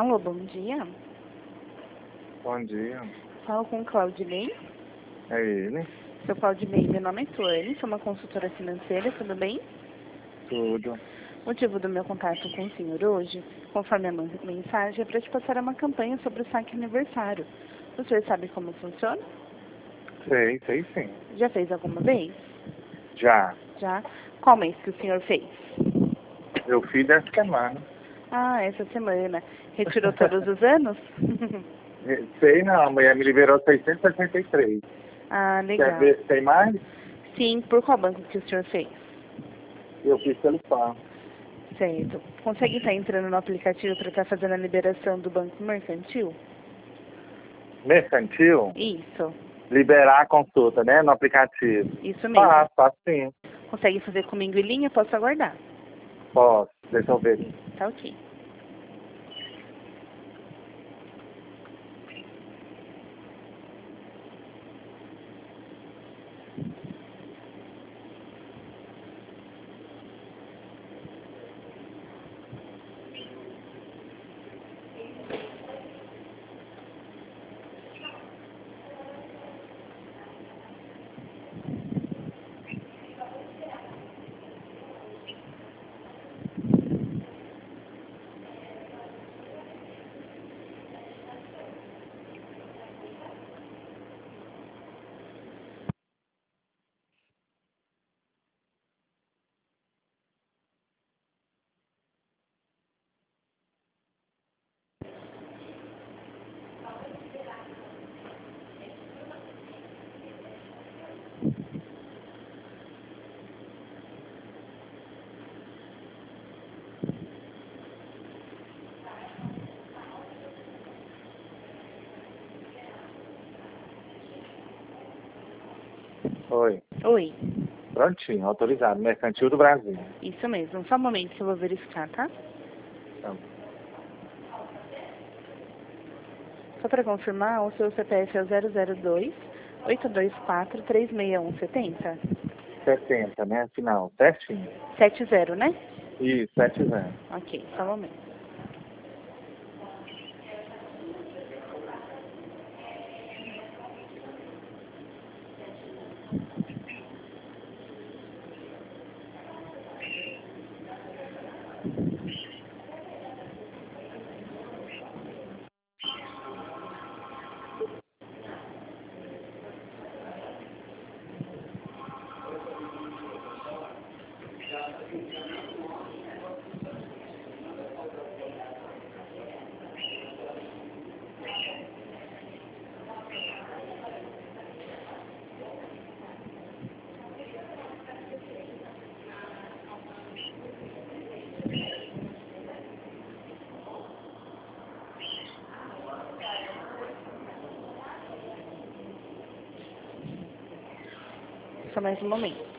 Alô, bom dia. Bom dia. Falo com o Claudinei. É ele? Seu Claudinei, meu nome é Tuane, sou uma consultora financeira, tudo bem? Tudo. O motivo do meu contato com o senhor hoje, conforme a mensagem, é para te passar uma campanha sobre o saque aniversário. O senhor sabe como funciona? Sei sim. Já fez alguma vez? Já. Já? Qual mês que o senhor fez? Eu fiz essa semana. Ah, essa semana. Retirou todos os anos? Sei não, a mulher me liberou 663. Ah, Quer legal. ver se tem mais? Sim, por qual banco que o senhor fez? Eu fiz pelo PAN. Certo. Consegue estar entrando no aplicativo para estar fazendo a liberação do banco mercantil? Mercantil? Isso, Liberar a consulta, né? No aplicativo. isso mesmo. Faço sim. Consegue fazer comigo em linha? Posso aguardar? Posso. Deixa eu ver aqui. Tá ok. Oi. Oi, Prontinho, autorizado. Mercantil do Brasil. isso mesmo. Só um momento que eu vou verificar, tá? Então, Só para confirmar, o seu CPF é o 002 824 36170. 70, né? Final. Certinho. 70, né? Isso, 70. Ok, só um momento. Só mais um momento.